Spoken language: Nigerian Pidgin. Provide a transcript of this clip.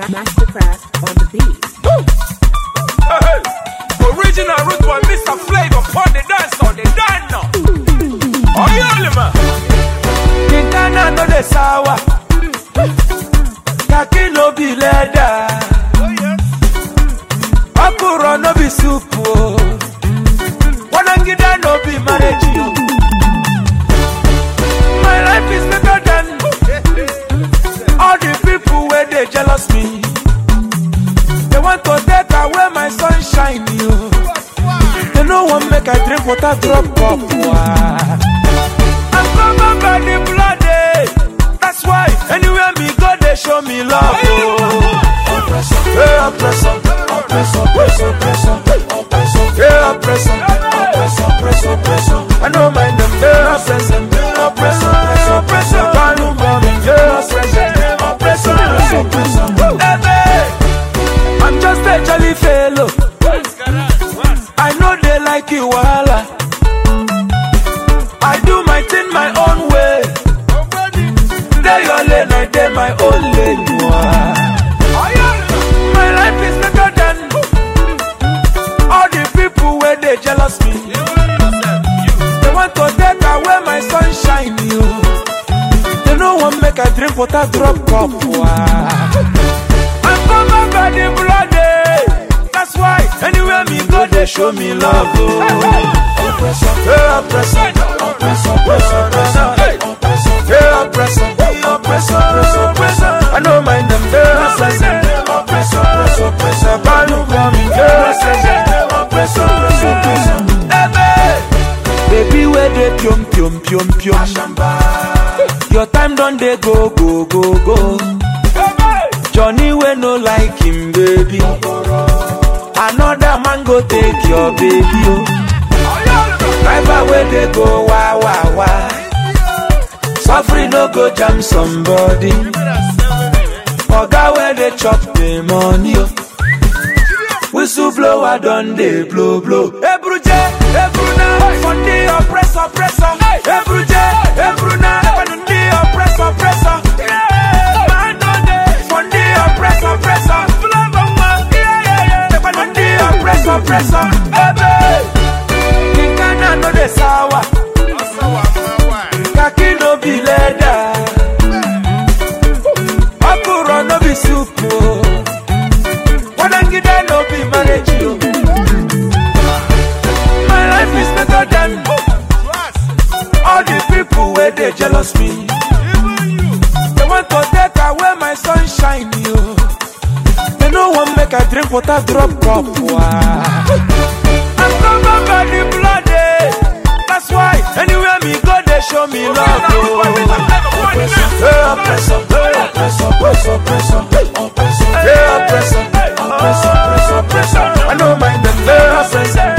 Mastercraft on the beat. Hey, original root one, Mr. Flavor, pon the dance on the dance now. Oh, yeah, man. Kingana no de sawa. Kaki no be leather. Akuro no be soup. Wanangida no be marriage. My life is better than all the people where they jealous me. They want to take away my sunshine, yo. They no one make I drink water drop up. I'm covered by the blood, that's why anywhere me go, they show me love. Oppressor, yeah, oppressor, oppressor, oppressor, oppressor, yeah, oppressor, oppressor, oppressor, oppressor. I don't mind them, yeah, oppressor, oppressor, oppressor, oppressor. Can't you call me, yeah, oppressor, oppressor, oppressor, oppressor. I'm just a jolly fellow. I know they like you, wala. I do my thing my own way. They your lane, I day my own lane. My life is better than all the people where they jealous me. They want to take away my sunshine, yo. They no one make I drink water drop up. I'm covered by the blood, that's why anywhere me go, they show me love. Oppressor, yeah, oppressor, oppressor, oppressor, oppressor, yeah, oppressor, oppressor, oppressor, oppressor. I don't mind them, yeah, oppressor, oppressor, oppressor, oppressor. Can't you call me, yeah, oppressor, oppressor, oppressor. Baby, where they pium pium pium pium. Your time done, they go go go go. Johnny, we no like him, baby. Another man go take your baby, oh. Driver where they go, wah, wah, wah. Suffering no go jam somebody. Oga where they chop the money, oh. Whistle blower done they blow, blow. Hey, Bruje, hey, Bruna, from the oppressor, oppressor. Hey, Bruje, hey, Bruna, from the oppressor, oppressor. Man done they, from the oppressor, oppressor. Oppressor, oppressor, baby. Kingana no de sawa. Kaki no be leather. Akuro no be soup. Wanangida no be marriage. My life is better than all the people where they jealous me. They want to take away my sunshine, yo. No one make I drink water drop up. I'm covered by the blood, that's why anywhere me go, they show me love. Oppressor, yeah, oppressor, oppressor, oppressor, oppressor, oppressor, yeah, oppressor, oppressor, oppressor, oppressor. I don't mind them, yeah, oppressor,